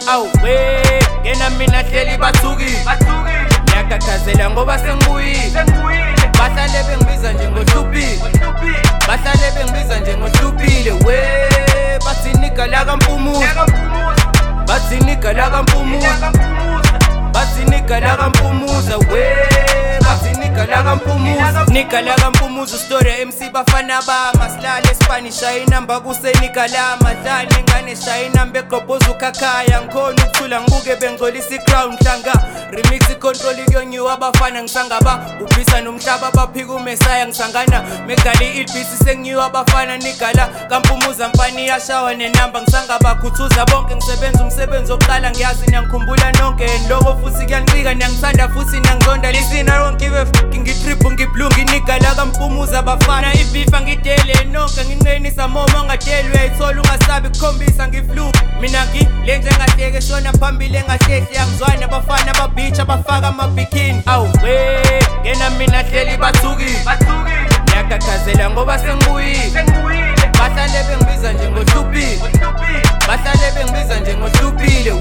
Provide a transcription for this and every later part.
Awu yena mina hleli bathuki ngiyakhathazela ngoba sengibuyile bahlale bengibiza njengohluphile bahlale bengibiza njengohluphile bathi nigga la kaMpumuza bathi nigga la kaMpumuza bathi nigga la kaMpumuza bathi nigga la kaMpumuza nigga la kaMpumuza story MC bafana bama silale Spanish ayinamba kusenika lama dlala ingane shayinamba egqobhoza ukhakhaya ngikhona ukuthula ngibuke bengcolisa icrown hlanga remix control kuyonyiwa abafana ngisangaba ubhisa nomhlaba baphika uMesaya ngisangana megali ilbisi sengiyiwa abafana nigga la kaMpumuza mfani yashawa nenamba ngisangaba khuthuza bonke ngisebenza umsebenzi oqala ngiyazi ngiyangikhumbula nonke lokho futhi kuyancika ngiyangisanda futhi ngiyangizonda listen I don't give a fucking ngitrip ngiblungi nigga la kaMpumuza bafana ibifa ngidele nonke nginqenisa moma ngadele uyayithola ungasabi kukhombisa ngiflu mina ngilenze ngahleke shona phambili engahlehli yangizwana abafana babitch abafaka amabikini awu yena mina hleli bathuki ngiyakhathazela ngoba sengibuyile bahlale bengibiza njengohluphile bahlale bengibiza njengohluphile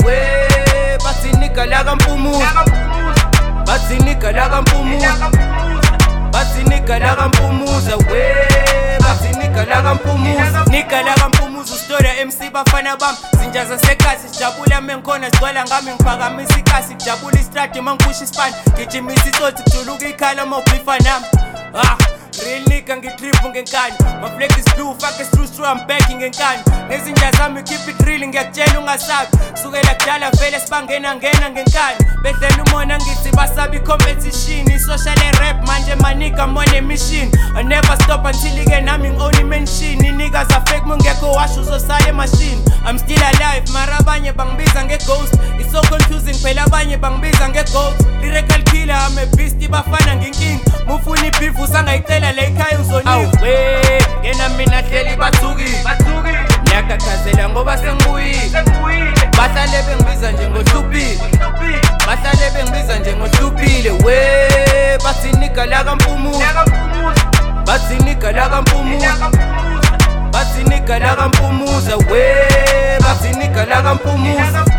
bathi nigga la kaMpumuza bathi nigga la kaMpumuza bathi nigga la kaMpumuza bathi nigga la kaMpumuza nigga la kaMpumuza story MC bafana bami zinja zasekasi sijabula mengikhona sigcwala ngami ngiphakamisa ikasi sijabula istradi mangiphusha ispan ngijimisa itsotsi kujuluka ikhala mawubifa nami real nigga ngitrip ngenkani my flex is blue fuck is true I'm back ngenkani nezinja zami keep it real ngiyakutshela ungasabi sukela kudala vele sibangena ngenkani bedlela umona ngithi basabi competition i-social rap manje manika mone mission I never stop until ike nami ngi-own mention niggas are fake mungekho washo uzosala machine I'm still alive mara abanye bangibiza nge-ghost it's so confusing phela abanye bangibiza nge-ghost lyrical killer I'm a beast bafana nginkinga mufuna ibeef usangayicela la ekhaya uzoniwe yena mina hleli bathuki ngiyakhathazela ngoba sengibuyile bahlale bengibiza njengohluphile bahlale bengibiza njengohluphile bathi nigga la kaMpumuza bathi nigga la kaMpumuza bathi nigga la kaMpumuza bathi nigga la kaMpumuza